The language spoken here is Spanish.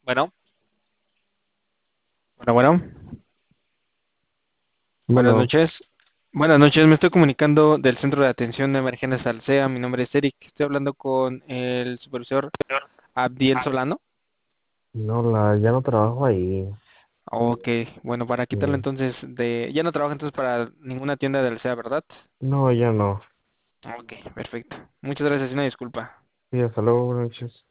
Bueno, bueno, buenas Bueno, noches. Buenas noches, me estoy comunicando del Centro de Atención de Emergencias Alsea. Mi nombre es Eric. Estoy hablando con el supervisor Abdiel Solano. ya no trabajo ahí. Ok, bueno, para quitarlo Mm, entonces ya no trabaja entonces para ninguna tienda de Alsea, ¿verdad? No, ya no. Ok, perfecto. Muchas gracias y una disculpa. Sí, hasta luego, buenas noches.